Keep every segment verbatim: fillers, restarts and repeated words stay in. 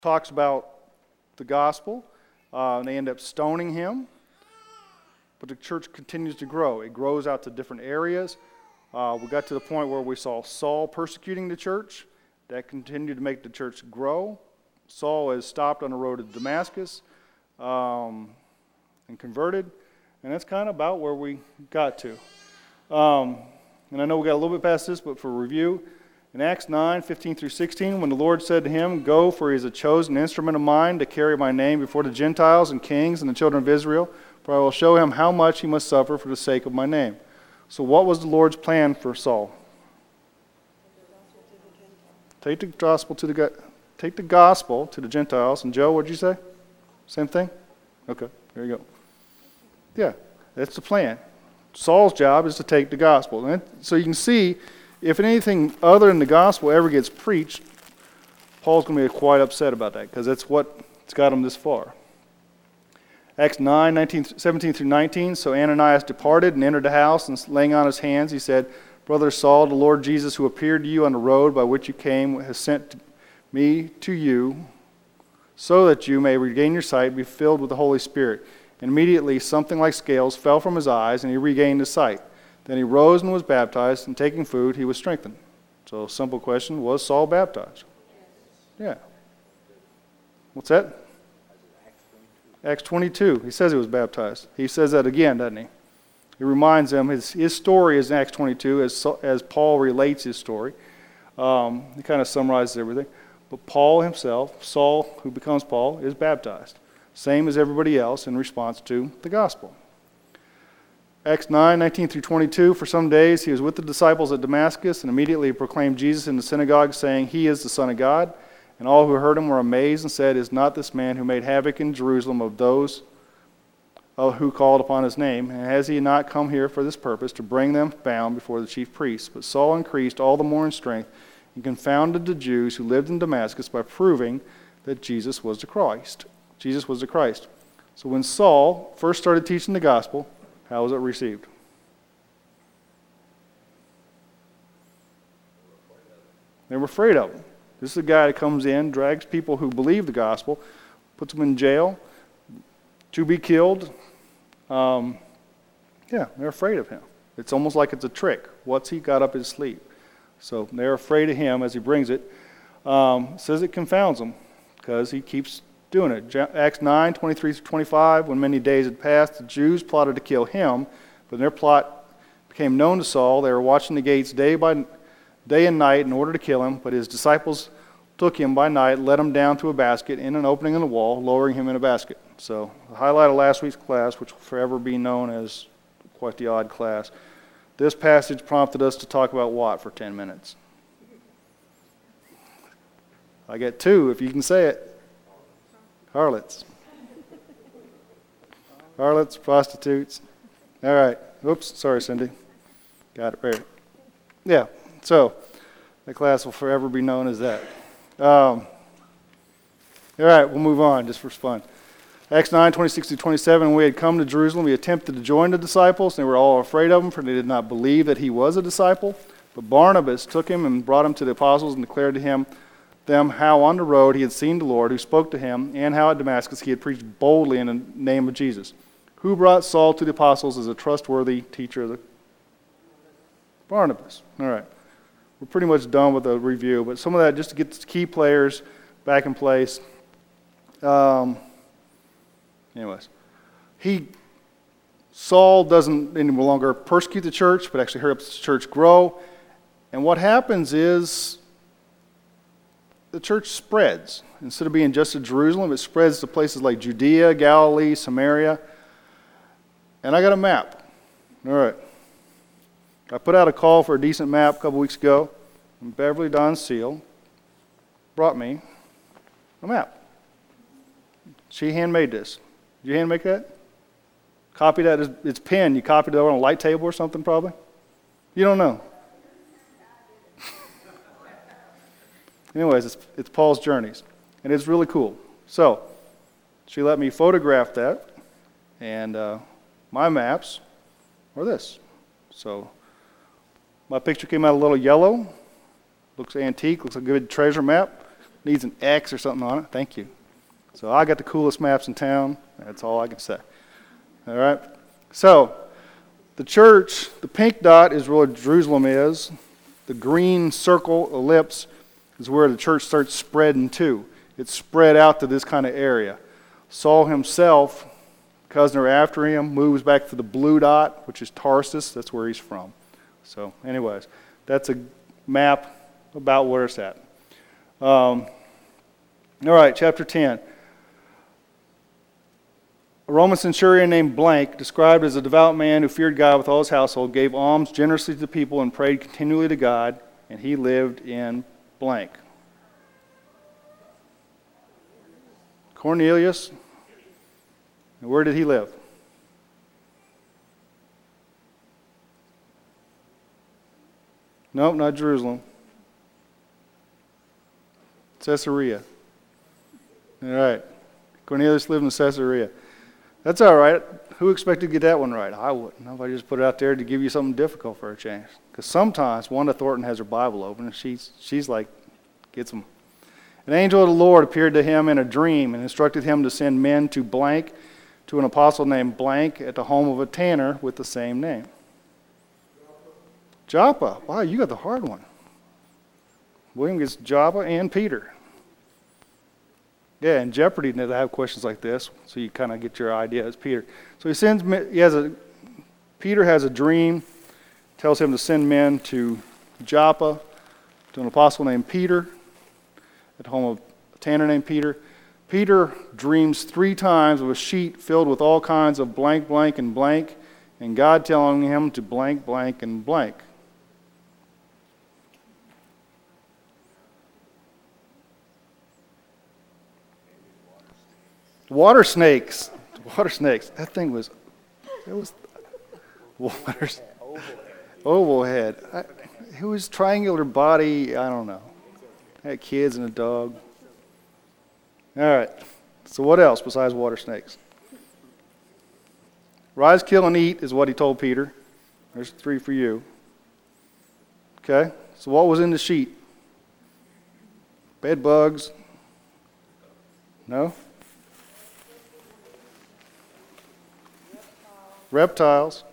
talks about the gospel, uh, and they end up stoning him. But the church continues to grow. It grows out to different areas. Uh, we got to the point where we saw Saul persecuting the church. That continued to make the church grow. Saul is stopped on the road to Damascus um, and converted. And that's kind of about where we got to. Um, and I know we got a little bit past this, but for review, in Acts nine, fifteen through sixteen, when the Lord said to him, "Go, for he is a chosen instrument of mine to carry my name before the Gentiles and kings and the children of Israel, for I will show him how much he must suffer for the sake of my name." So what was the Lord's plan for Saul? Take the gospel to the take the gospel to the Gentiles. And Joe, what did you say? Same thing? Okay, there you go. Yeah, that's the plan. Saul's job is to take the gospel. And so you can see, if anything other than the gospel ever gets preached, Paul's going to be quite upset about that, because that's what's got him this far. Acts nine, nineteen, seventeen through nineteen, so Ananias departed and entered the house, and laying on his hands, he said, "Brother Saul, the Lord Jesus, who appeared to you on the road by which you came, has sent me to you, so that you may regain your sight and be filled with the Holy Spirit." And immediately something like scales fell from his eyes, and he regained his sight. Then he rose and was baptized, and taking food, he was strengthened. So, simple question, was Saul baptized? Yeah. What's that? Acts twenty-two. He says he was baptized. He says that again, doesn't he? He reminds them, his, his story is in Acts twenty-two, as, as Paul relates his story. Um, he kind of summarizes everything. But Paul himself, Saul, who becomes Paul, is baptized. Same as everybody else in response to the gospel. Acts nine, nineteen through twenty-two, for some days he was with the disciples at Damascus, and immediately he proclaimed Jesus in the synagogue, saying, "He is the Son of God." And all who heard him were amazed and said, "Is not this man who made havoc in Jerusalem of those who called upon his name? And has he not come here for this purpose, to bring them bound before the chief priests?" But Saul increased all the more in strength and confounded the Jews who lived in Damascus by proving that Jesus was the Christ. Jesus was the Christ. So when Saul first started teaching the gospel, how was it received? They were afraid of him. This is a guy that comes in, drags people who believe the gospel, puts them in jail to be killed. Um, yeah, they're afraid of him. It's almost like it's a trick. What's he got up his sleeve? So they're afraid of him as he brings it. Um, it says it confounds them because he keeps doing it. Acts nine, twenty-three through twenty-five, when many days had passed, the Jews plotted to kill him, but their plot became known to Saul. They were watching the gates day by day and night in order to kill him, but his disciples took him by night, let him down to a basket in an opening in the wall, lowering him in a basket. So the highlight of last week's class, which will forever be known as quite the odd class, this passage prompted us to talk about what for ten minutes? I get two, if you can say it. Harlots. Harlots, prostitutes. All right. Oops, sorry, Cindy. Got it right. Yeah, so the class will forever be known as that. Um, all right, we'll move on just for fun. Acts nine, twenty-six to twenty-seven, when we had come to Jerusalem, we attempted to join the disciples, and they were all afraid of him, for they did not believe that he was a disciple. But Barnabas took him and brought him to the apostles and declared to him them how on the road he had seen the Lord, who spoke to him, and how at Damascus he had preached boldly in the name of Jesus. Who brought Saul to the apostles as a trustworthy teacher of the Barnabas. All right. We're pretty much done with the review, but some of that just to get the key players back in place. Um, anyways, he Saul doesn't any longer persecute the church, but actually helps the church grow. And what happens is the church spreads. Instead of being just in Jerusalem, it spreads to places like Judea, Galilee, Samaria. And I got a map. All right. I put out a call for a decent map a couple weeks ago, and Beverly Don Seal brought me a map. She handmade this. Did you hand make that? Copy that. It's pen. You copied it on a light table or something probably? You don't know. Anyways, it's, it's Paul's Journeys, and it's really cool. So, she let me photograph that, and uh, my maps are this. So, my picture came out a little yellow, looks antique, looks like a good treasure map. needs an X or something on it. Thank you. So I got the coolest maps in town. That's all I can say. All right? So the church, the pink dot is where Jerusalem is. The green circle, ellipse, is where the church starts spreading to. It's spread out to this kind of area. Saul himself, cousin are after him, moves back to the blue dot, which is Tarsus. That's where he's from. So anyways, that's a map about where it's at. Um, all right, chapter ten. A Roman centurion named Blank, described as a devout man who feared God with all his household, gave alms generously to the people and prayed continually to God, and he lived in blank. Cornelius. And where did he live? Nope, not Jerusalem. Caesarea. All right. Cornelius lived in Caesarea. That's all right. Who expected to get that one right? I wouldn't. Nobody just put it out there to give you something difficult for a change. Because sometimes Wanda Thornton has her Bible open, and she's, she's like, gets them. An angel of the Lord appeared to him in a dream and instructed him to send men to blank, to an apostle named Blank at the home of a tanner with the same name. Joppa. Wow, you got the hard one. William gets Joppa and Peter. Yeah, in Jeopardy, they have questions like this, so you kind of get your idea. It's Peter. So he sends. He has a. Peter has a dream, tells him to send men to Joppa, to an apostle named Peter, at the home of a tanner named Peter. Peter dreams three times of a sheet filled with all kinds of blank, blank, and blank, and God telling him to blank, blank, and blank. Water snakes. Water snakes. That thing was, it was, water, oval head. I, it was triangular body, I don't know. Had kids and a dog. All right. So what else besides water snakes? Rise, kill, and eat is what he told Peter. There's three for you. Okay. So what was in the sheet? Bed bugs. No? Reptiles.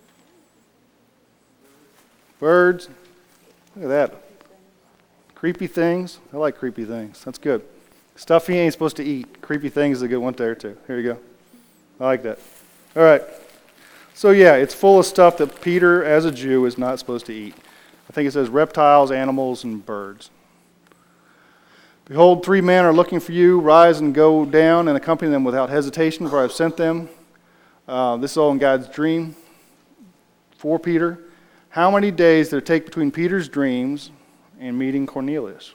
Birds. Look at that. Creepy things. I like creepy things. That's good. Stuff he ain't supposed to eat. Creepy things is a good one there too. Here you go. I like that. All right. So yeah, it's full of stuff that Peter, as a Jew, is not supposed to eat. I think it says reptiles, animals, and birds. Behold, three men are looking for you. Rise and go down and accompany them without hesitation, for I have sent them. Uh, this is all in God's dream for Peter. How many days did it take between Peter's dreams and meeting Cornelius?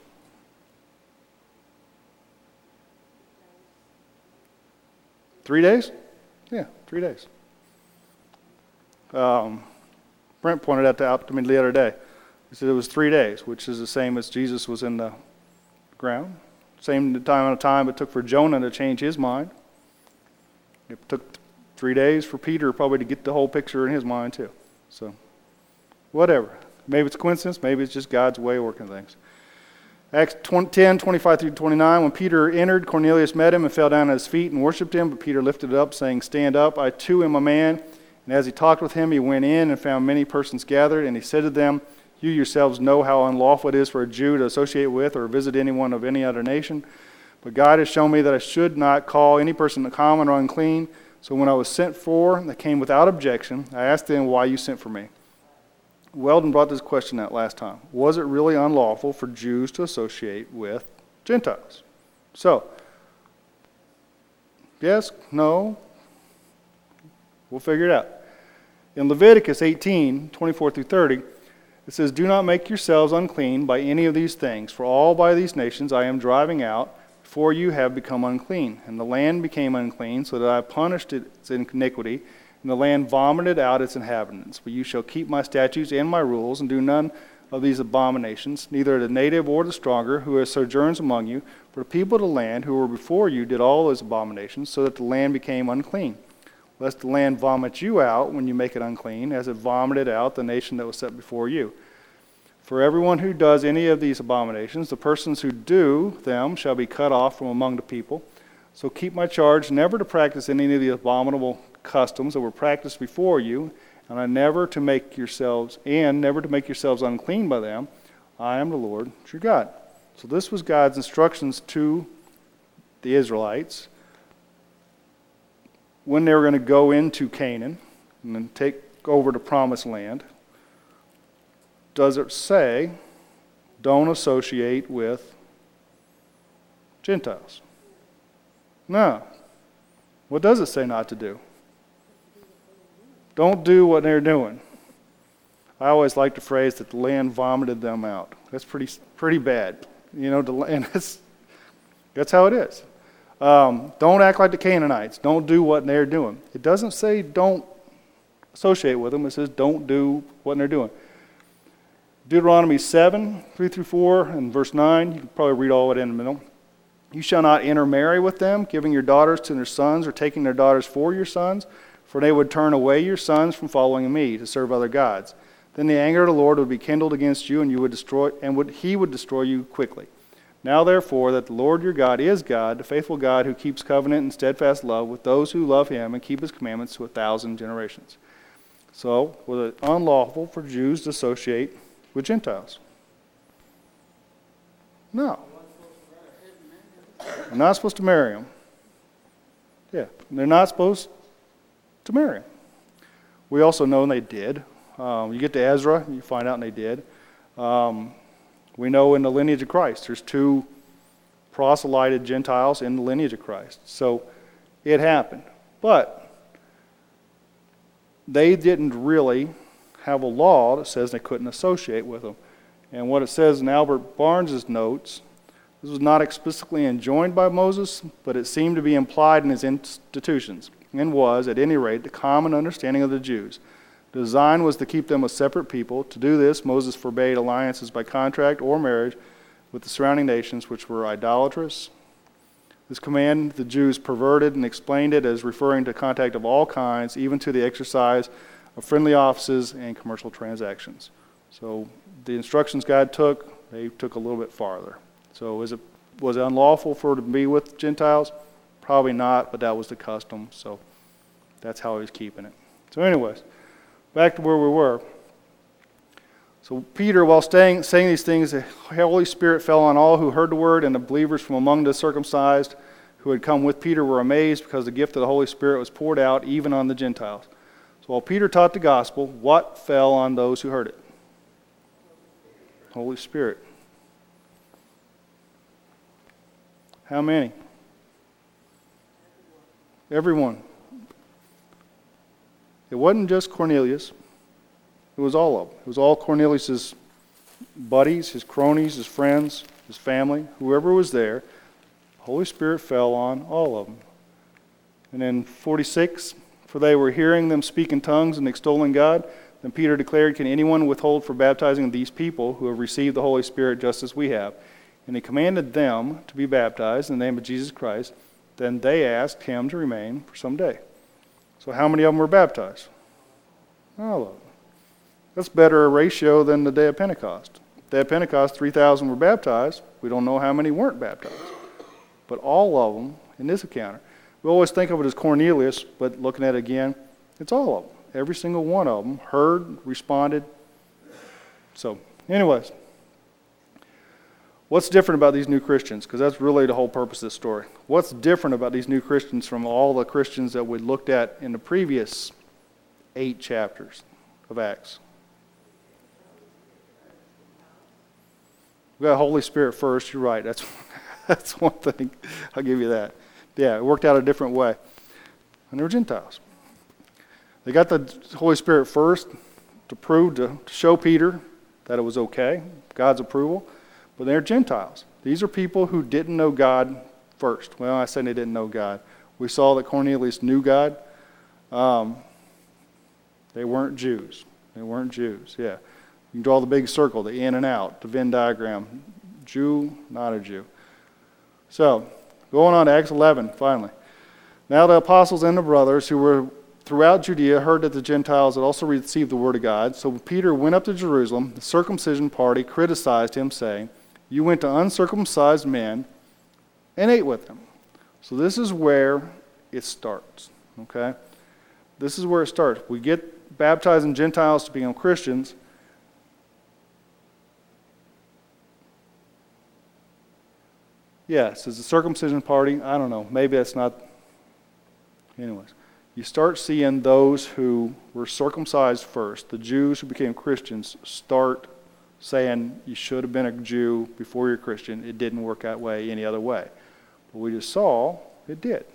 Three days? Yeah, three days. Um, Brent pointed that out to me the other day. He said it was three days, which is the same as Jesus was in the ground. Same time of time it took for Jonah to change his mind. It took three days for Peter probably to get the whole picture in his mind too. So, whatever. Maybe it's a coincidence. Maybe it's just God's way of working things. Acts ten, twenty-five through twenty-nine. When Peter entered, Cornelius met him and fell down at his feet and worshipped him. But Peter lifted up, saying, "Stand up, I too am a man." And as he talked with him, he went in and found many persons gathered. And he said to them, "You yourselves know how unlawful it is for a Jew to associate with or visit anyone of any other nation. But God has shown me that I should not call any person common or unclean. So when I was sent for, and I came without objection, I asked them why you sent for me." Weldon brought this question out last time. Was it really unlawful for Jews to associate with Gentiles? So, yes, no, we'll figure it out. In Leviticus eighteen, twenty-four through thirty, it says, "Do not make yourselves unclean by any of these things, for all by these nations I am driving out, for you have become unclean. And the land became unclean, so that I punished its iniquity, and the land vomited out its inhabitants. But you shall keep my statutes and my rules, and do none of these abominations, neither the native or the stronger, who sojourns among you. For the people of the land who were before you did all those abominations, so that the land became unclean. Lest the land vomit you out when you make it unclean, as it vomited out the nation that was set before you. For everyone who does any of these abominations, the persons who do them shall be cut off from among the people. So keep my charge never to practice any of the abominable customs that were practiced before you, and I never to make yourselves and never to make yourselves unclean by them. I am the Lord your God. So this was God's instructions to the Israelites when they were going to go into Canaan and then take over the promised land. Does it say, don't associate with Gentiles? No. What does it say not to do? Don't do what they're doing. I always like the phrase that the land vomited them out. That's pretty pretty bad. You know, the land, that's, that's how it is. Um, don't act like the Canaanites. Don't do what they're doing. It doesn't say don't associate with them. It says don't do what they're doing. Deuteronomy seven, three through four, and verse nine, you can probably read all of it in a minute. You shall not intermarry with them, giving your daughters to their sons or taking their daughters for your sons, for they would turn away your sons from following me to serve other gods. Then the anger of the Lord would be kindled against you, and you would destroy, and would, he would destroy you quickly. Now therefore, that the Lord your God is God, the faithful God who keeps covenant and steadfast love with those who love him and keep his commandments to a thousand generations. So, was it unlawful for Jews to associate with Gentiles? No. They're not supposed to marry them. Yeah, they're not supposed to marry them. We also know they did. Um, you get to Ezra, you find out they did. Um, we know in the lineage of Christ, there's two proselyted Gentiles in the lineage of Christ. So it happened. But they didn't really have a law that says they couldn't associate with them. And what it says in Albert Barnes' notes, this was not explicitly enjoined by Moses, but it seemed to be implied in his institutions, and was, at any rate, the common understanding of the Jews. The design was to keep them a separate people. To do this, Moses forbade alliances by contract or marriage with the surrounding nations, which were idolatrous. This command the Jews perverted and explained it as referring to contact of all kinds, even to the exercise of friendly offices and commercial transactions. So the instructions God took, they took a little bit farther. So is it, was it unlawful for her to be with Gentiles? Probably not, but that was the custom. So that's how he was keeping it. So anyways, back to where we were. So Peter, while staying, saying these things, the Holy Spirit fell on all who heard the word, and the believers from among the circumcised who had come with Peter were amazed because the gift of the Holy Spirit was poured out even on the Gentiles. So while Peter taught the gospel, what fell on those who heard it? Holy Spirit. How many? Everyone. It wasn't just Cornelius. It was all of them. It was all Cornelius' buddies, his cronies, his friends, his family, whoever was there. The Holy Spirit fell on all of them. And then forty-six, for they were hearing them speak in tongues and extolling God. Then Peter declared, can anyone withhold for baptizing these people who have received the Holy Spirit just as we have? And he commanded them to be baptized in the name of Jesus Christ. Then they asked him to remain for some day. So how many of them were baptized? All of them. That's better a ratio than the day of Pentecost. The day of Pentecost, three thousand were baptized. We don't know how many weren't baptized. But all of them in this encounter. We always think of it as Cornelius, but looking at it again, it's all of them. Every single one of them heard, responded. So, anyways, what's different about these new Christians? Because that's really the whole purpose of this story. What's different about these new Christians from all the Christians that we looked at in the previous eight chapters of Acts? We got Holy Spirit first. You're right. That's that's one thing. I'll give you that. Yeah, it worked out a different way. And they were Gentiles. They got the Holy Spirit first to prove, to, to show Peter that it was okay, God's approval. But they're Gentiles. These are people who didn't know God first. Well, I said they didn't know God. We saw that Cornelius knew God. Um, they weren't Jews. They weren't Jews, yeah. You can draw the big circle, the in and out, the Venn diagram. Jew, not a Jew. So, going on to Acts eleven, finally. Now the apostles and the brothers who were throughout Judea heard that the Gentiles had also received the word of God. So Peter went up to Jerusalem. The circumcision party criticized him, saying, "You went to uncircumcised men and ate with them." So this is where it starts, okay? This is where it starts. We get baptizing Gentiles to become Christians. Yes, it's a circumcision party. I don't know. Maybe that's not. Anyways, you start seeing those who were circumcised first, the Jews who became Christians, start saying you should have been a Jew before you're a Christian. It didn't work that way any other way. But we just saw it did.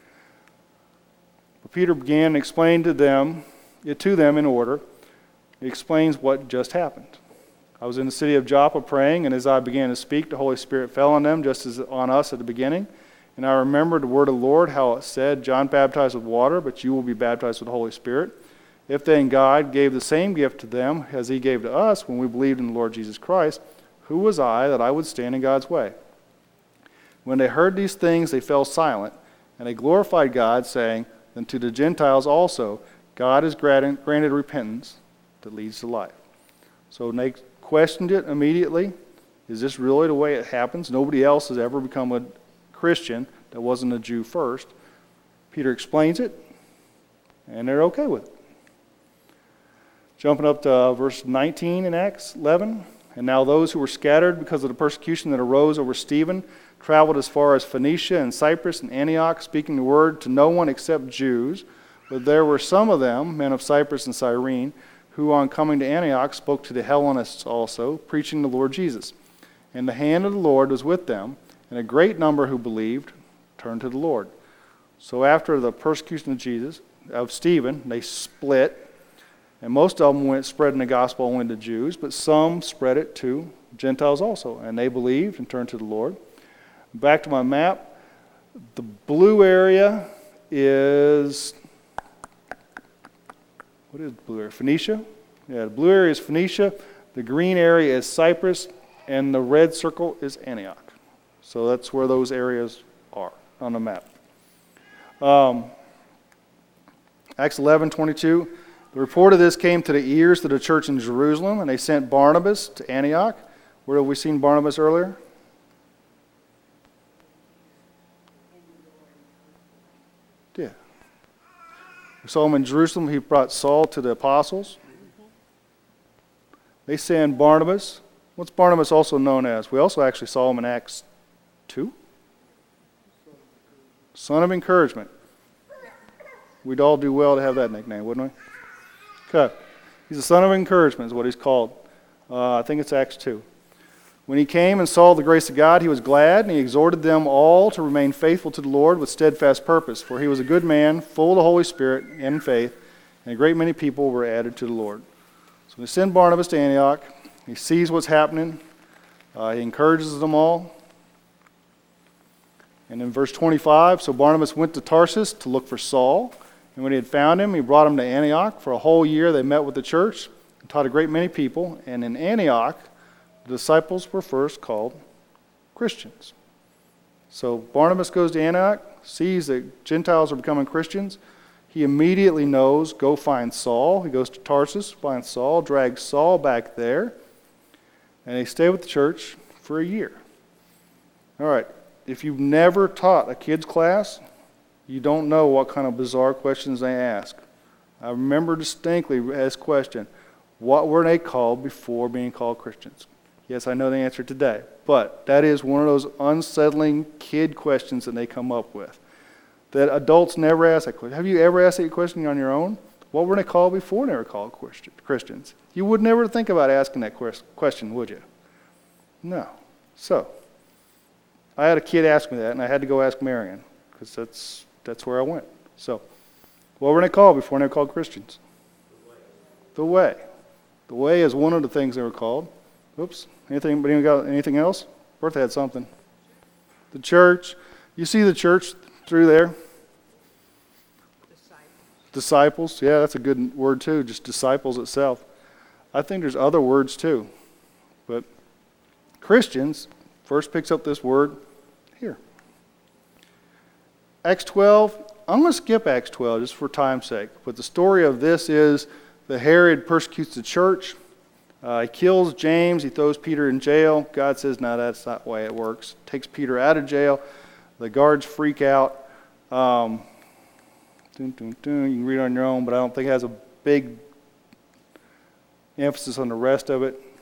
But Peter began and explained to them, it to them in order. He explains what just happened. I was in the city of Joppa praying, and as I began to speak, the Holy Spirit fell on them, just as on us at the beginning. And I remembered the word of the Lord, how it said, John baptized with water, but you will be baptized with the Holy Spirit. If then God gave the same gift to them as he gave to us when we believed in the Lord Jesus Christ, who was I that I would stand in God's way? When they heard these things, they fell silent, and they glorified God, saying, Then to the Gentiles also God has granted, granted repentance that leads to life. So they questioned it immediately. Is this really the way it happens? Nobody else has ever become a Christian that wasn't a Jew first. Peter explains it, and they're okay with it. Jumping up to uh, verse nineteen in Acts eleven. And now those who were scattered because of the persecution that arose over Stephen traveled as far as Phoenicia and Cyprus and Antioch, speaking the word to no one except Jews. But there were some of them, men of Cyprus and Cyrene, who on coming to Antioch spoke to the Hellenists also, preaching the Lord Jesus. And the hand of the Lord was with them, and a great number who believed turned to the Lord. So after the persecution of Jesus, of Stephen, they split. And most of them went spreading the gospel only to Jews, but some spread it to Gentiles also. And they believed and turned to the Lord. Back to my map. The blue area is, what is the blue area? Phoenicia? Yeah, the blue area is Phoenicia. The green area is Cyprus. And the red circle is Antioch. So that's where those areas are on the map. Um, Acts eleven twenty-two. The report of this came to the ears of the church in Jerusalem, and they sent Barnabas to Antioch. Where have we seen Barnabas earlier? Yeah. We saw him in Jerusalem. He brought Saul to the apostles. They send Barnabas. What's Barnabas also known as? We also actually saw him in Acts two. Son of Encouragement. We'd all do well to have that nickname, wouldn't we? Okay. He's a son of encouragement is what he's called. Uh, I think it's Acts two. When he came and saw the grace of God, he was glad, and he exhorted them all to remain faithful to the Lord with steadfast purpose. For he was a good man, full of the Holy Spirit and faith, and a great many people were added to the Lord. So they send Barnabas to Antioch. He sees what's happening. Uh, he encourages them all. And in verse twenty-five, so Barnabas went to Tarsus to look for Saul. And when he had found him, he brought him to Antioch. For a whole year they met with the church and taught a great many people. And in Antioch, the disciples were first called Christians. So Barnabas goes to Antioch, sees that Gentiles are becoming Christians. He immediately knows, go find Saul. He goes to Tarsus, finds Saul, drags Saul back there. And they stay with the church for a year. All right, if you've never taught a kids class, you don't know what kind of bizarre questions they ask. I remember distinctly this question, what were they called before being called Christians? Yes, I know the answer today, but that is one of those unsettling kid questions that they come up with, that adults never ask that question. Have you ever asked that question on your own? What were they called before they were called Christians? You would never think about asking that question, would you? No. So, I had a kid ask me that, and I had to go ask Marion, because that's That's where I went. So, what were they called before they were called Christians? The Way. The Way is one of the things they were called. Oops. Anything? Anybody got anything else? Bertha had something. The church. You see the church through there? Disciples. Disciples. Yeah, that's a good word too. Just disciples itself. I think there's other words too, but Christians first picks up this word here. Acts twelve, I'm going to skip Acts twelve just for time's sake. But the story of this is that Herod persecutes the church. Uh, he kills James. He throws Peter in jail. God says, no, that's not the way it works. Takes Peter out of jail. The guards freak out. Um, dun, dun, dun, you can read it on your own, but I don't think it has a big emphasis on the rest of it.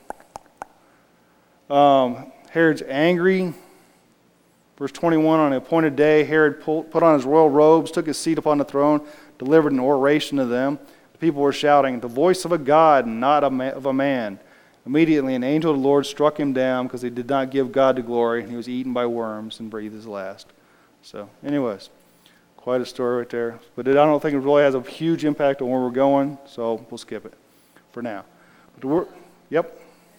Um, Herod's angry. Verse twenty-one, on the appointed day, Herod put on his royal robes, took his seat upon the throne, delivered an oration to them. The people were shouting, the voice of a God, not of a man. Immediately an angel of the Lord struck him down because he did not give God the glory, and he was eaten by worms and breathed his last. So, anyways, quite a story right there. But I don't think it really has a huge impact on where we're going, so we'll skip it for now. But the word, yep.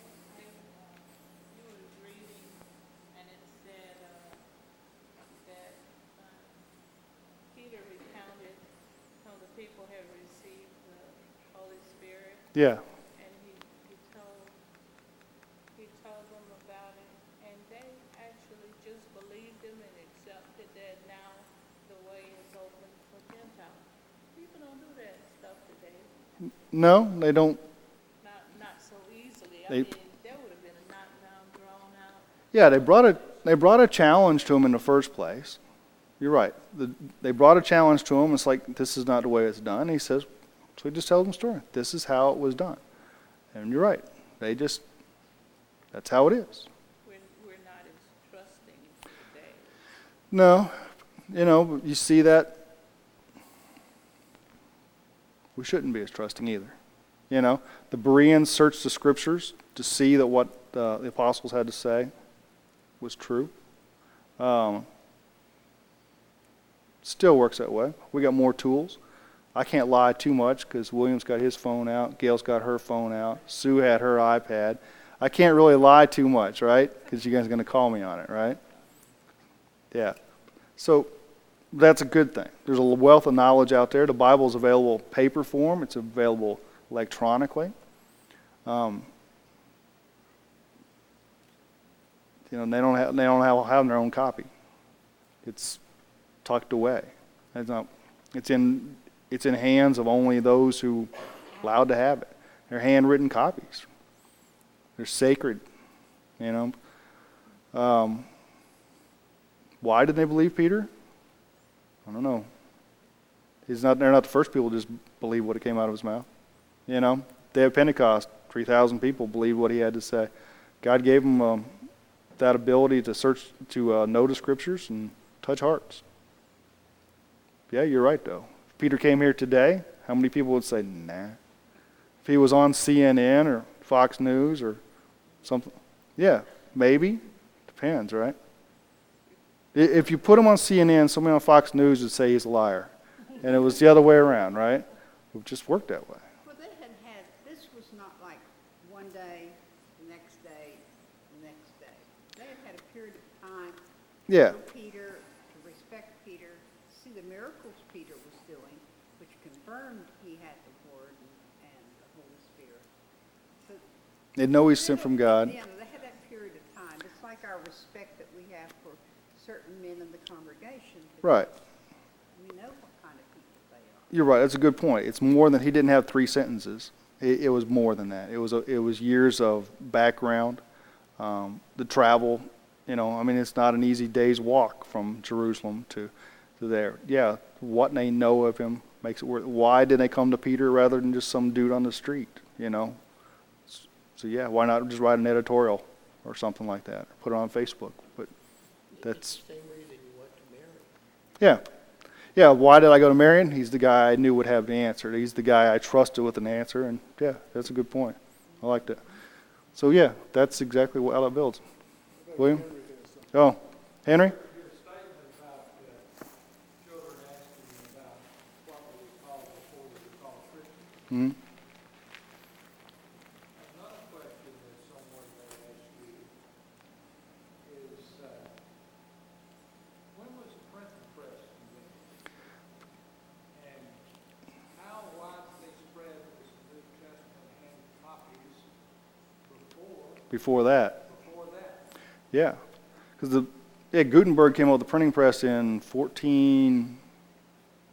Yeah. And he, he told he told them about it, and they actually just believed him and accepted that now the way is open for Gentiles. People don't do that stuff today. No, they don't. Not not so easily. I They, mean, there would have been a knockdown, drawn out. Yeah, they brought a they brought a challenge to him in the first place. You're right. The, they brought a challenge to him. It's like, this is not the way it's done. He says. So he just tells them the story. This is how it was done. And you're right. They just, that's how it is. We're, we're not as trusting today. No. You know, you see that. We shouldn't be as trusting either. You know, the Bereans searched the scriptures to see that what uh, the apostles had to say was true. Um, still works that way. We got more tools. I can't lie too much because William's got his phone out, Gail's got her phone out, Sue had her iPad. I can't really lie too much, right? Because you guys are going to call me on it, right? Yeah. So that's a good thing. There's a wealth of knowledge out there. The Bible is available paper form. It's available electronically. Um, you know, they don't have they don't have, have their own copy. It's tucked away. It's not. It's in. It's in hands of only those who are allowed to have it. They're handwritten copies. They're sacred, you know. Um, why did they believe Peter? I don't know. He's not. They're not the first people to just believe what came out of his mouth. You know, day of Pentecost, three thousand people believed what he had to say. God gave them um, that ability to search, to uh, know the scriptures and touch hearts. Yeah, you're right, though. Peter came here today, how many people would say, nah? If he was on C N N or Fox News or something, yeah, maybe. Depends, right? If you put him on C N N, somebody on Fox News would say he's a liar. And it was the other way around, right? It just worked that way. Well, they had had, this was not like one day, the next day, the next day. They had had a period of time Yeah. to know Peter, to respect Peter, see the miracles Peter was doing, which confirmed he had the Word and, and the Holy Spirit. So They know he's sent they from had- God. Yeah, they had that period of time. It's like our respect that we have for certain men in the congregation. Right. We know what kind of people they are. You're right. That's a good point. It's more than, he didn't have three sentences. It, it was more than that. It was a, it was years of background, um, the travel. You know, I mean, it's not an easy day's walk from Jerusalem to, to there. Yeah, what they know of him makes it worth. Why did they come to Peter rather than just some dude on the street? You know. So yeah, why not just write an editorial or something like that, or put it on Facebook? But that's the same reason you went to Mary. yeah. Yeah, why did I go to Marion? He's the guy I knew would have the answer. He's the guy I trusted with an answer, and yeah, that's a good point. I like that. So yeah, that's exactly how it builds. William? Oh, Henry? Mm-hmm. Another question that someone may ask you is, uh, when was the printing press invented? And how widely spread was the New Testament hand copies before, Before that. before that? Yeah. Because the yeah, Gutenberg came up with the printing press in fourteen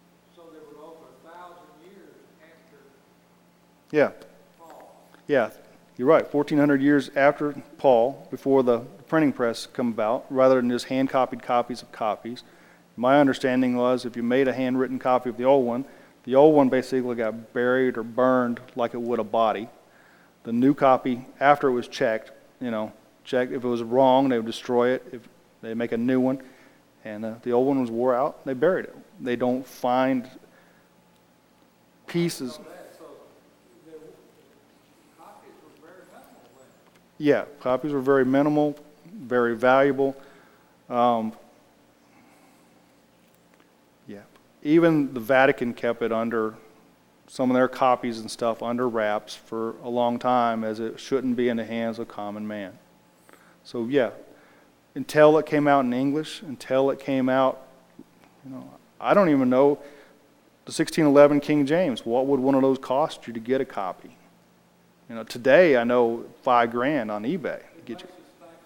Yeah. Yeah, you're right. fourteen hundred years after Paul, before the printing press come about, rather than just hand-copied copies of copies. My understanding was if you made a handwritten copy of the old one, the old one basically got buried or burned like it would a body. The new copy, after it was checked, you know, checked if it was wrong, they would destroy it. If they make a new one, and uh, the old one was wore out, they buried it. They don't find pieces. So the copies were very minimal then. Yeah, copies were very minimal, very valuable. Um, yeah, even the Vatican kept it under some of their copies and stuff under wraps for a long time, as it shouldn't be in the hands of common man. So yeah, until it came out in English, until it came out, you know, I don't even know the sixteen eleven King James. What would one of those cost you to get a copy? You know, today I know five grand on eBay to get you.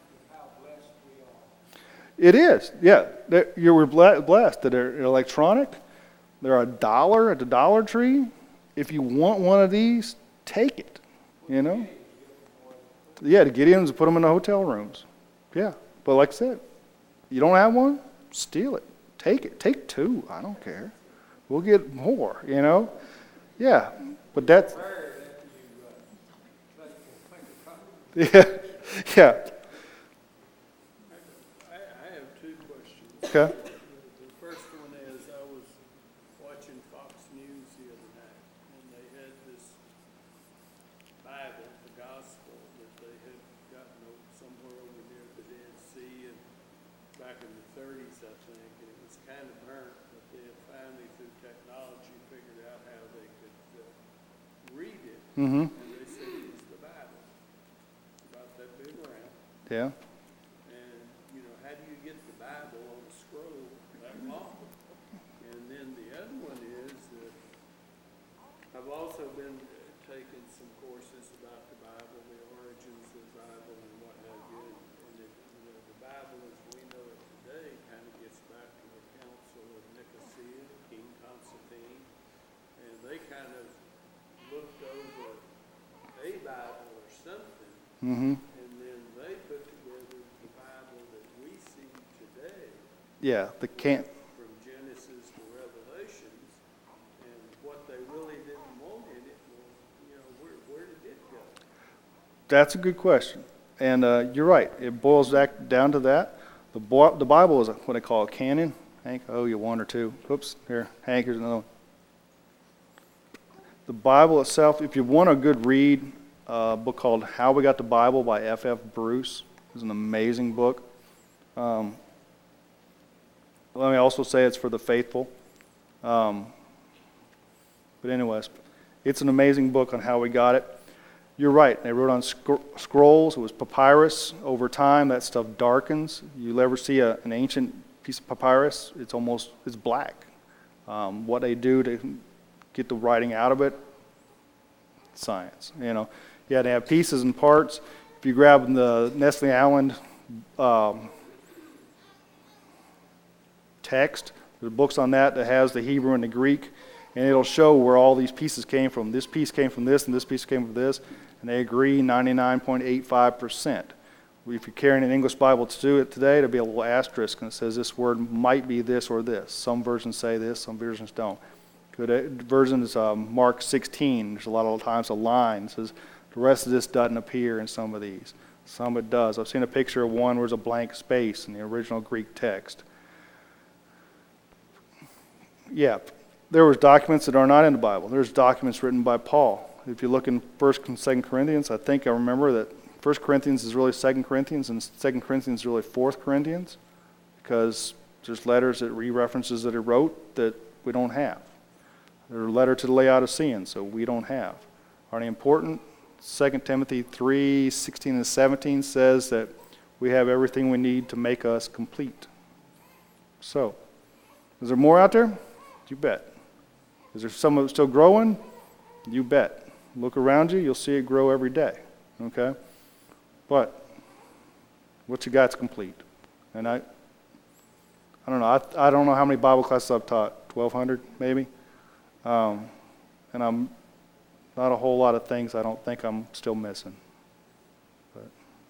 It is, yeah. They're- You were ble- blessed that they're electronic. They're a dollar at the Dollar Tree. If you want one of these, take it. You know. Yeah, the Gideons put them in the hotel rooms. Yeah, but like I said, you don't have one, steal it. Take it. Take two. I don't care. We'll get more. You know. Yeah, but that's. Yeah, yeah. I, I have two questions. Okay. The first one is, I was watching Fox News the other night, and they had this Bible, the Gospel, that they had gotten over somewhere over near the Dead Sea, and back in the thirties, I think, and it was kind of burnt, but they had finally, through technology, figured out how they could uh, read it, Mm-hmm. and they said it was the Bible, about that big around. Yeah. And, you know, how do you get the Bible on a scroll that long? And then the other one is that I've also been uh, taking some courses about the Bible, the origins of the Bible and what have you. And it, you know, the Bible as we know it today kind of gets back to the Council of Nicosia, King Constantine. And they kind of looked over a Bible or something. Mm-hmm. And then they put together the Bible that we see today, Yeah. The can't. from Genesis to Revelations, and what they really didn't want in it was, you know, where, where did it go? That's a good question, and uh, you're right. It boils back down to that. The Bo- the Bible is a, what they call a canon. Hank, I owe you one or two. Oops, here, Hank, here's another one. The Bible itself, if you want a good read, uh, a book called How We Got the Bible by F F Bruce is an amazing book. Um, let me also say it's for the faithful. Um, but anyways, it's an amazing book on how we got it. You're right. They wrote on sc- scrolls. It was papyrus. Over time, that stuff darkens. You ever see a, an ancient piece of papyrus? It's almost it's black. Um, what they do to get the writing out of it, science. You know, you had to have pieces and parts. If you grab the Nestle Aland um, text, there's books on that that has the Hebrew and the Greek, and it'll show where all these pieces came from. This piece came from this, and this piece came from this, and they agree ninety-nine point eight five percent. If you're carrying an English Bible to do it today, there'll be a little asterisk, and it says this word might be this or this. Some versions say this, some versions don't. Good version is um, Mark sixteen. There's a lot of times a line that says the rest of this doesn't appear in some of these. Some it does. I've seen a picture of one where there's a blank space in the original Greek text. Yeah, there was documents that are not in the Bible. There's documents written by Paul. If you look in First and Second Corinthians, I think I remember that First Corinthians is really Second Corinthians, and Second Corinthians is really Fourth Corinthians, because there's letters that re-references that he wrote that we don't have. There's a letter to the Laodiceans, so we don't have. Are they important? Second Timothy three sixteen and seventeen says that we have everything we need to make us complete. So, is there more out there? You bet. Is there some of it still growing? You bet. Look around you, you'll see it grow every day. Okay? But what you got's complete. And I I don't know, I, I don't know how many Bible classes I've taught, twelve hundred maybe? Um, and I'm not a whole lot of things I don't think I'm still missing. But,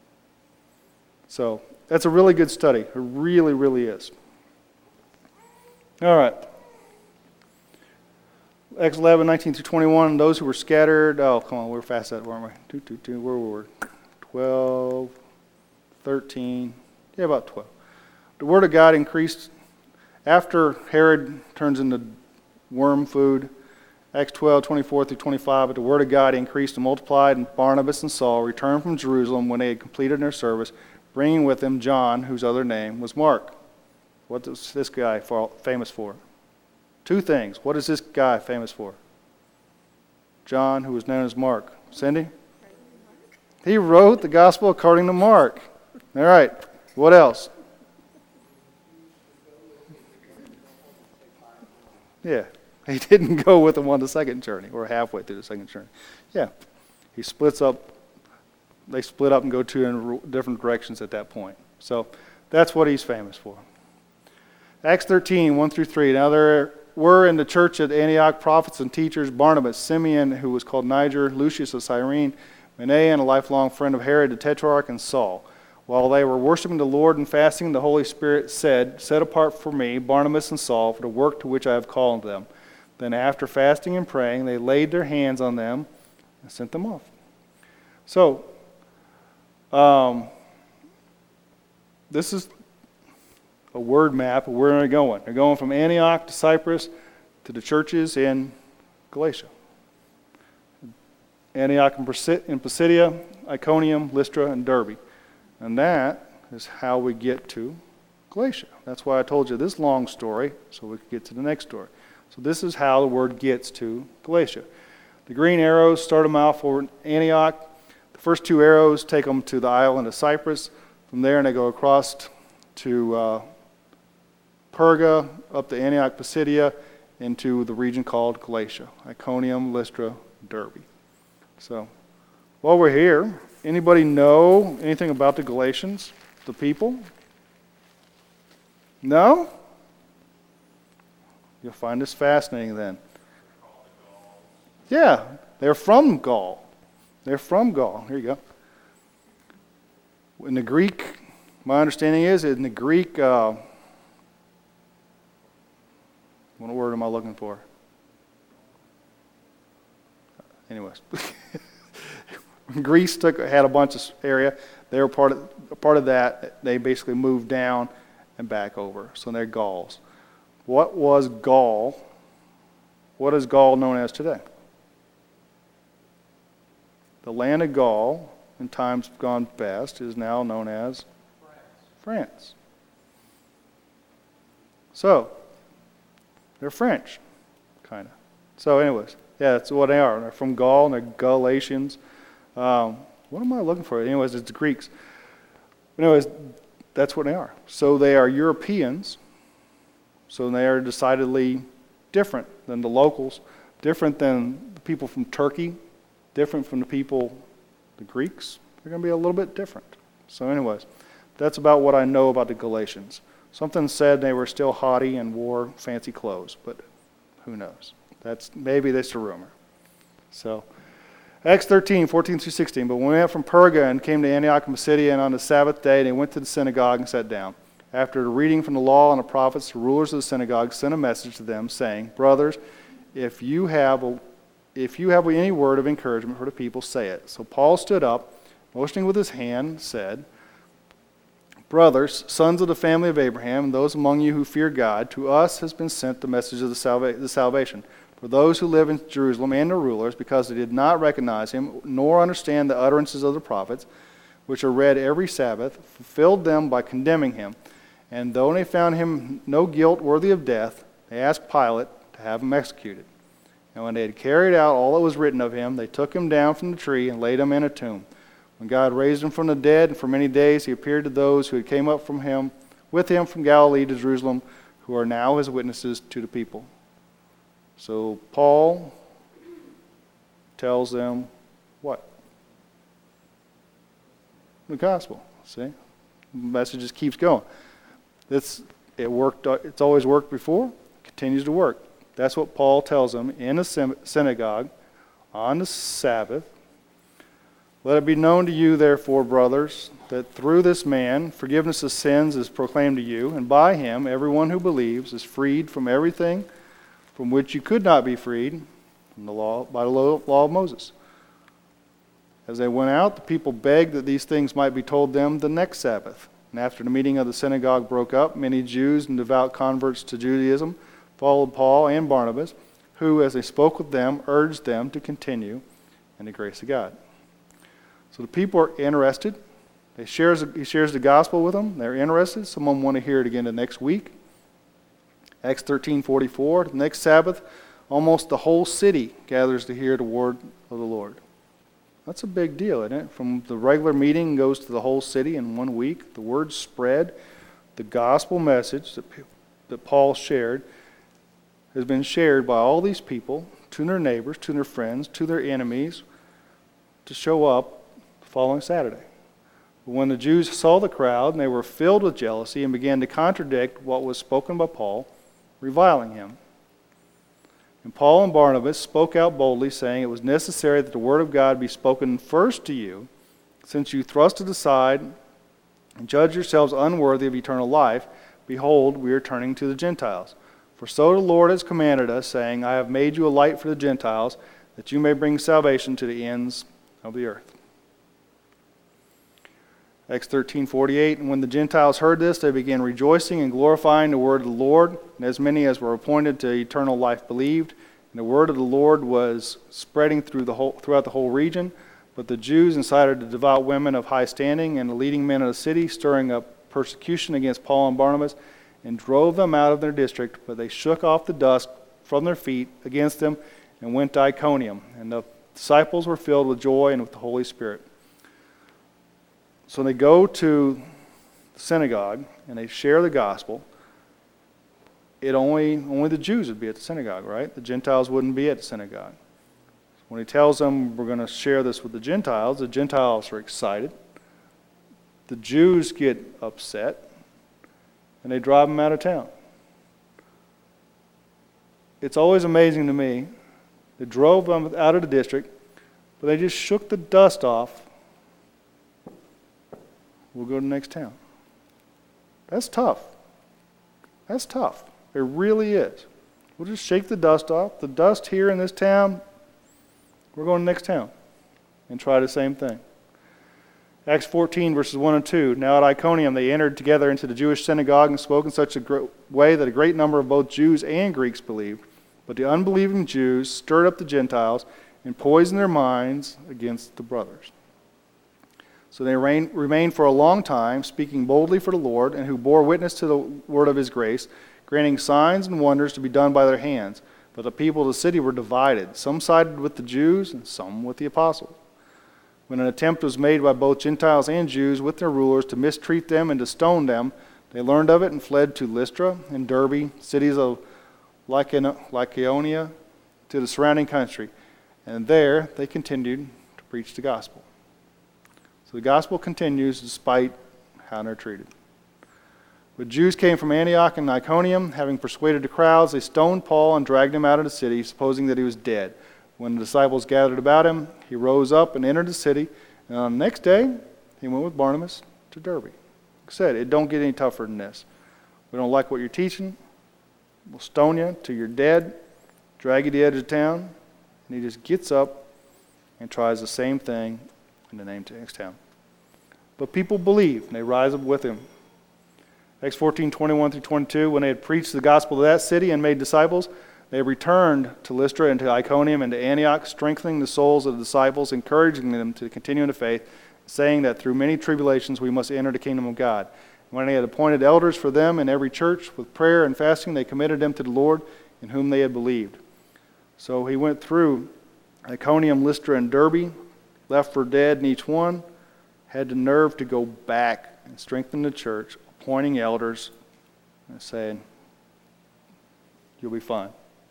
so that's a really good study. It really, really is. All right. Acts eleven, nineteen through twenty-one, those who were scattered, oh, come on, we were fast at it, weren't we? Two, two, two, where were we? twelve, thirteen, yeah, about twelve. The word of God increased after Herod turns into worm food. Acts twelve, twenty-four through twenty-five, but the word of God increased and multiplied, and Barnabas and Saul returned from Jerusalem when they had completed their service, bringing with them John, whose other name was Mark. What is this guy for, famous for? Two things. What is this guy famous for? John, who was known as Mark. Cindy? He wrote the gospel according to Mark. All right. What else? Yeah. He didn't go with them on the second journey, or halfway through the second journey. Yeah. He splits up. They split up and go two in different directions at that point. So that's what he's famous for. Acts thirteen, one through three. Now there were in the church at Antioch prophets and teachers, Barnabas, Simeon, who was called Niger, Lucius of Cyrene, Manaen, a lifelong friend of Herod the Tetrarch, and Saul. While they were worshiping the Lord and fasting, the Holy Spirit said, "Set apart for me Barnabas and Saul for the work to which I have called them." Then after fasting and praying, they laid their hands on them and sent them off. So, um, this is a word map of where they're going. They're going from Antioch to Cyprus to the churches in Galatia. Antioch in Pisidia, Iconium, Lystra, and Derbe. And that is how we get to Galatia. That's why I told you this long story, so we could get to the next story. So this is how the word gets to Galatia. The green arrows start them out for Antioch. The first two arrows take them to the island of Cyprus. From there, they go across to uh, Perga, up to Antioch Pisidia, into the region called Galatia, Iconium, Lystra, Derbe. So, while we're here, anybody know anything about the Galatians, the people? No? You'll find this fascinating then. Yeah, they're from Gaul. They're from Gaul. Here you go. In the Greek, my understanding is, in the Greek, uh, what word am I looking for? Anyways, Greece took had a bunch of area. They were part of part of that. They basically moved down and back over. So they're Gauls. What was Gaul? What is Gaul known as today? The land of Gaul, in times gone past, is now known as France. France. So, they're French, kind of. So anyways, yeah, that's what they are. They're from Gaul, and they're Galatians. Um, what am I looking for? Anyways, it's the Greeks. Anyways, that's what they are. So they are Europeans. So they are decidedly different than the locals, different than the people from Turkey, different from the people, the Greeks. They're going to be a little bit different. So anyways, that's about what I know about the Galatians. Something said they were still haughty and wore fancy clothes, but who knows? That's maybe that's a rumor. So, Acts thirteen, fourteen through sixteen. But when we went from Perga and came to Antioch and Pisidia, and on the Sabbath day, they went to the synagogue and sat down. After the reading from the law and the prophets, the rulers of the synagogue sent a message to them, saying, "Brothers, if you have a, if you have any word of encouragement for the people, say it." So Paul stood up, motioning with his hand, said, "Brothers, sons of the family of Abraham, and those among you who fear God, to us has been sent the message of the, salva- the salvation. For those who live in Jerusalem and their rulers, because they did not recognize him, nor understand the utterances of the prophets, which are read every Sabbath, fulfilled them by condemning him. And though they found him no guilt worthy of death, they asked Pilate to have him executed. And when they had carried out all that was written of him, they took him down from the tree and laid him in a tomb. When God raised him from the dead, and for many days he appeared to those who had came up from him, with him from Galilee to Jerusalem, who are now his witnesses to the people." So Paul tells them what? The gospel. See? The message just keeps going. It's, it worked, it's always worked before, continues to work. That's what Paul tells them in a synagogue on the Sabbath. Let it be known to you, therefore, brothers, that through this man forgiveness of sins is proclaimed to you, and by him everyone who believes is freed from everything from which you could not be freed from the law, by the law of Moses. As they went out, the people begged that these things might be told them the next Sabbath. And after the meeting of the synagogue broke up, many Jews and devout converts to Judaism followed Paul and Barnabas, who, as they spoke with them, urged them to continue in the grace of God. So the people are interested. He shares, he shares the gospel with them. They're interested. Some of them want to hear it again the next week. Acts thirteen forty-four, the next Sabbath, almost the whole city gathers to hear the word of the Lord. That's a big deal, isn't it? From the regular meeting goes to the whole city in one week. The word spread. The gospel message that, that Paul shared has been shared by all these people to their neighbors, to their friends, to their enemies, to show up the following Saturday. But when the Jews saw the crowd, and they were filled with jealousy and began to contradict what was spoken by Paul, reviling him. And Paul and Barnabas spoke out boldly, saying it was necessary that the word of God be spoken first to you, since you thrust it aside and judge yourselves unworthy of eternal life. Behold, we are turning to the Gentiles. For so the Lord has commanded us, saying, I have made you a light for the Gentiles, that you may bring salvation to the ends of the earth. Acts thirteen forty-eight, and when the Gentiles heard this, they began rejoicing and glorifying the word of the Lord, and as many as were appointed to eternal life believed. And the word of the Lord was spreading through the whole, throughout the whole region. But the Jews incited the devout women of high standing and the leading men of the city, stirring up persecution against Paul and Barnabas, and drove them out of their district. But they shook off the dust from their feet against them and went to Iconium. And the disciples were filled with joy and with the Holy Spirit. So they go to the synagogue and they share the gospel. It only only the Jews would be at the synagogue, right? The Gentiles wouldn't be at the synagogue. When he tells them we're going to share this with the Gentiles, the Gentiles are excited. The Jews get upset and they drive them out of town. It's always amazing to me. They drove them out of the district, but they just shook the dust off. We'll go to the next town. That's tough. That's tough. It really is. We'll just shake the dust off. The dust here in this town, we're going to the next town and try the same thing. Acts fourteen, verses one and two. Now at Iconium they entered together into the Jewish synagogue and spoke in such a way that a great number of both Jews and Greeks believed. But the unbelieving Jews stirred up the Gentiles and poisoned their minds against the brothers. So they remained for a long time, speaking boldly for the Lord, and who bore witness to the word of his grace, granting signs and wonders to be done by their hands. But the people of the city were divided. Some sided with the Jews, and some with the apostles. When an attempt was made by both Gentiles and Jews with their rulers to mistreat them and to stone them, they learned of it and fled to Lystra and Derbe, cities of Lycaonia, to the surrounding country. And there they continued to preach the gospel. So the gospel continues despite how they're treated. But Jews came from Antioch and Iconium, having persuaded the crowds, they stoned Paul and dragged him out of the city, supposing that he was dead. When the disciples gathered about him, he rose up and entered the city, and on the next day, he went with Barnabas to Derbe. Like I said, it don't get any tougher than this. We don't like what you're teaching, we'll stone you till you're dead, drag you to the edge of town, and he just gets up and tries the same thing in the name to next town. But people believe, and they rise up with him. Acts fourteen, twenty-one through twenty-two, when they had preached the gospel to that city and made disciples, they returned to Lystra and to Iconium and to Antioch, strengthening the souls of the disciples, encouraging them to continue in the faith, saying that through many tribulations we must enter the kingdom of God. And when they had appointed elders for them in every church, with prayer and fasting, they committed them to the Lord, in whom they had believed. So he went through Iconium, Lystra, and Derbe, left for dead in each one, had the nerve to go back and strengthen the church, appointing elders and saying, you'll be fine.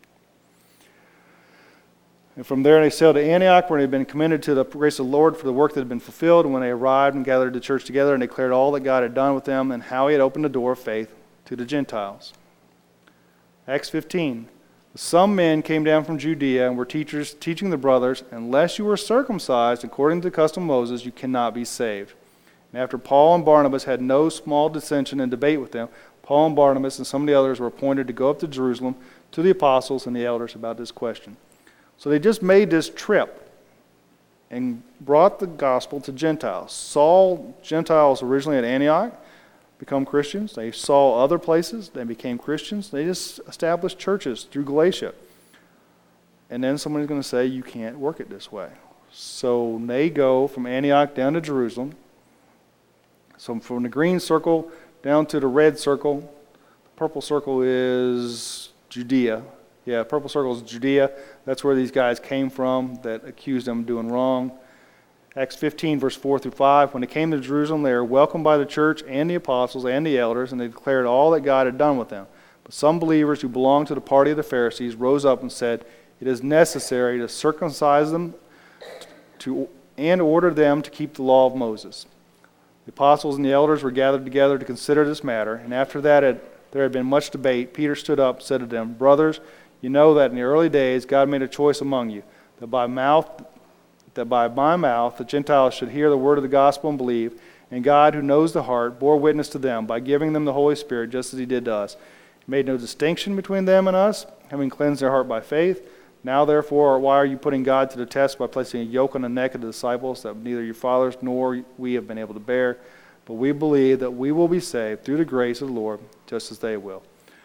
And from there they sailed to Antioch, where they had been commended to the grace of the Lord for the work that had been fulfilled. And when they arrived and gathered the church together and declared all that God had done with them and how he had opened the door of faith to the Gentiles. Acts fifteen. Some men came down from Judea and were teachers teaching the brothers, unless you were circumcised according to the custom of Moses, you cannot be saved. And after Paul and Barnabas had no small dissension and debate with them, Paul and Barnabas and some of the others were appointed to go up to Jerusalem to the apostles and the elders about this question. So they just made this trip and brought the gospel to Gentiles. Saul, Gentiles originally at Antioch, become Christians. They saw other places, they became Christians. They just established churches through Galatia. And then somebody's going to say, you can't work it this way. So they go from Antioch down to Jerusalem. So from the green circle down to the red circle, the purple circle is Judea. Yeah, purple circle is Judea. That's where these guys came from that accused them of doing wrong. Acts fifteen, verse four through five, when they came to Jerusalem, they were welcomed by the church and the apostles and the elders, and they declared all that God had done with them. But some believers who belonged to the party of the Pharisees rose up and said, it is necessary to circumcise them to, and order them to keep the law of Moses. The apostles and the elders were gathered together to consider this matter, and after that it, there had been much debate. Peter stood up and said to them, brothers, you know that in the early days God made a choice among you, that by mouth that by my mouth the Gentiles should hear the word of the gospel and believe, and God, who knows the heart, bore witness to them by giving them the Holy Spirit, just as he did to us. He made no distinction between them and us, having cleansed their heart by faith. Now therefore, why are you putting God to the test by placing a yoke on the neck of the disciples that neither your fathers nor we have been able to bear? But we believe that we will be saved through the grace of the Lord, just as they will.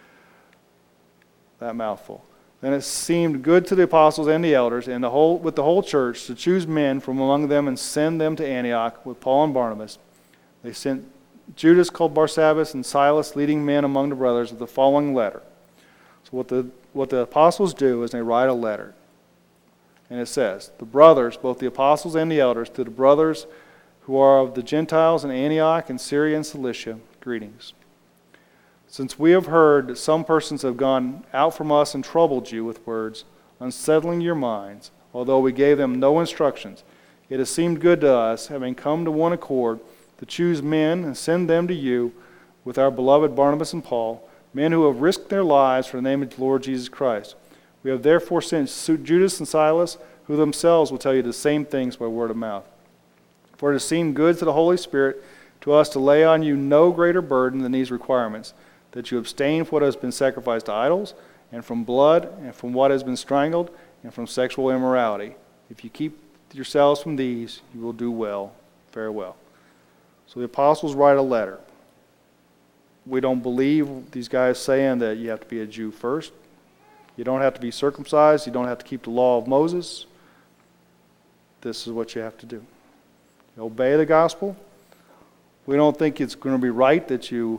That mouthful. Then it seemed good to the apostles and the elders and the whole with the whole church to choose men from among them and send them to Antioch with Paul and Barnabas. They sent Judas called Barsabbas and Silas, leading men among the brothers, with the following letter. So what the what the apostles do is they write a letter. And it says, the brothers, both the apostles and the elders, to the brothers who are of the Gentiles in Antioch and Syria and Cilicia, greetings. Since we have heard that some persons have gone out from us and troubled you with words, unsettling your minds, although we gave them no instructions, it has seemed good to us, having come to one accord, to choose men and send them to you with our beloved Barnabas and Paul, men who have risked their lives for the name of the Lord Jesus Christ. We have therefore sent Judas and Silas, who themselves will tell you the same things by word of mouth. For it has seemed good to the Holy Spirit to us to lay on you no greater burden than these requirements, that you abstain from what has been sacrificed to idols, and from blood, and from what has been strangled, and from sexual immorality. If you keep yourselves from these, you will do well. Farewell. So the apostles write a letter. We don't believe these guys saying that you have to be a Jew first. You don't have to be circumcised. You don't have to keep the law of Moses. This is what you have to do. You obey the gospel. We don't think it's going to be right that you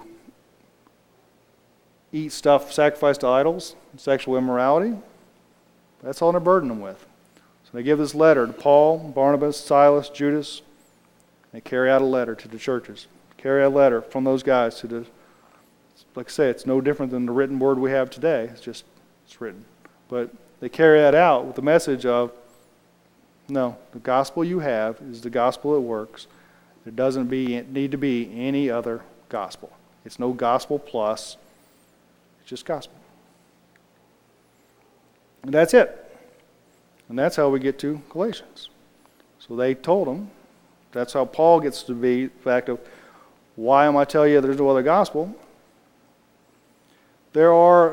eat stuff sacrificed to idols, sexual immorality. That's all they're burdening them with. So they give this letter to Paul, Barnabas, Silas, Judas. They carry out a letter to the churches. Carry a letter from those guys to the, like I say, it's no different than the written word we have today. It's just, it's written. But they carry that out with the message of, no, the gospel you have is the gospel that works. There doesn't be, need to be any other gospel. It's no gospel plus. It's just gospel. And that's it. And that's how we get to Galatians. So they told them, that's how Paul gets to be the fact of, why am I telling you there's no other gospel? There are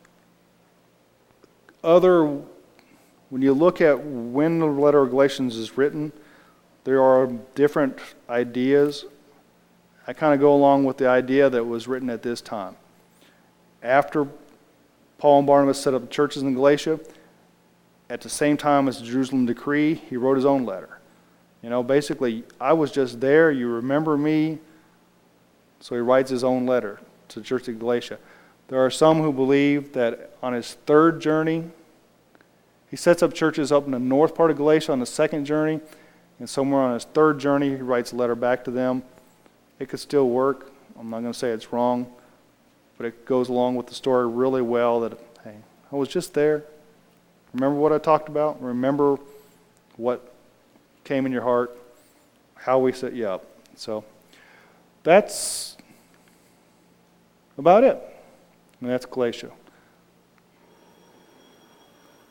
other, when you look at when the letter of Galatians is written, there are different ideas. I kind of go along with the idea that was written at this time. After Paul and Barnabas set up churches in Galatia, at the same time as the Jerusalem decree, he wrote his own letter. You know, basically, I was just there, you remember me. So he writes his own letter to the church of Galatia. There are some who believe that on his third journey, he sets up churches up in the north part of Galatia on the second journey, and somewhere on his third journey, he writes a letter back to them. It could still work. I'm not going to say it's wrong, but it goes along with the story really well that, hey, I was just there. Remember what I talked about? Remember what came in your heart, how we set you up. So that's about it. And that's Galatia.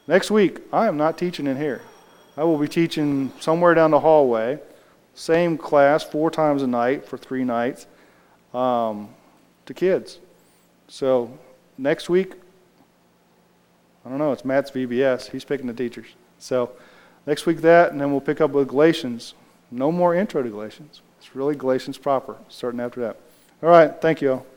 Next week, I am not teaching in here. I will be teaching somewhere down the hallway, same class, four times a night for three nights, um, to kids. So next week, I don't know, it's Matt's V B S. He's picking the teachers. So next week that, and then we'll pick up with Galatians. No more intro to Galatians. It's really Galatians proper, starting after that. All right, thank you all.